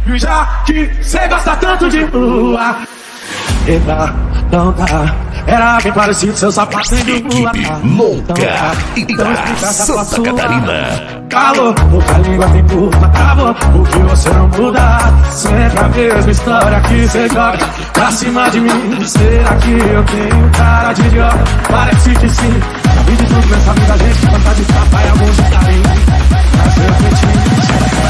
Já que cê gosta tanto de lua, eita, não tá. Era bem parecido seu sapato de lua. Equipe Louca Ita, Santa Catarina. Calor, a língua tem curva, travou. O que você não muda? Sempre a mesma história que cê joga pra cima de mim. Será que eu tenho cara de idiota? Parece que sim. Na vida de tudo nessa vida a gente canta de tapa e alguns de carinho. Mas eu peitinho,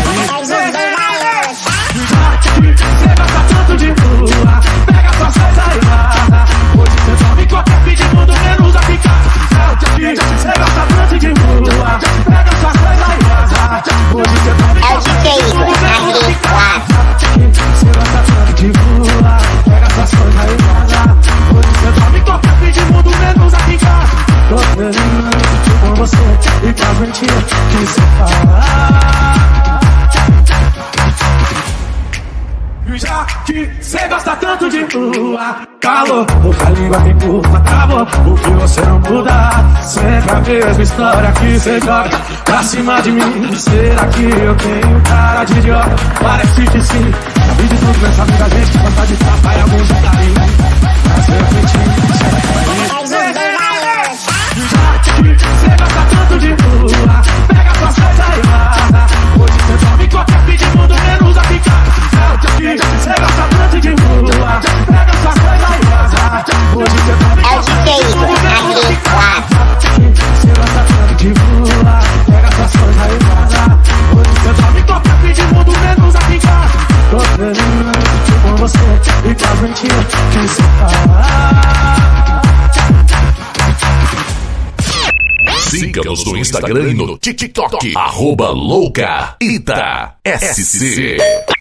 cê gosta tanto de lua, pega suas coisas e vaza. Hoje cê dorme qualquer fim de mundo, menos a ficar. Cê gosta tanto de lua, pega suas coisas e vaza. Hoje cê dorme qualquer fim de mundo, menos a ficar. Cê gosta tanto de lua, pega suas coisas e vaza. Hoje cê dorme qualquer fim de mundo, menos a ficar. Tô terminando com você e com as mentiras que cê fala. Já que cê gosta tanto de lua, calor, a língua tem curva, travou. O que você não muda? Sempre a mesma história que cê joga pra cima de mim. Será que eu tenho cara de idiota? Parece que sim. Na vida de tudo nessa vida a gente canta de tapa e alguns de carinho. Mas eu peitinho, já que cê gosta tanto de lua, pega suas coisas e vaza. Hoje cê dorme qualquer fim de mundo, menos a ficar. Cê gosta tanto de lua, pega suas coisas e vaza. Hoje cê dorme qualquer fim de mundo, menos a ficar. Cê gosta tanto de lua, pega suas coisas e vaza. Hoje cê dorme qualquer fim de mundo, menos a ficar. Tô terminando com você e com as mentiras que cê fala. Siga-nos no Instagram e no TikTok, @Louca Ita SC.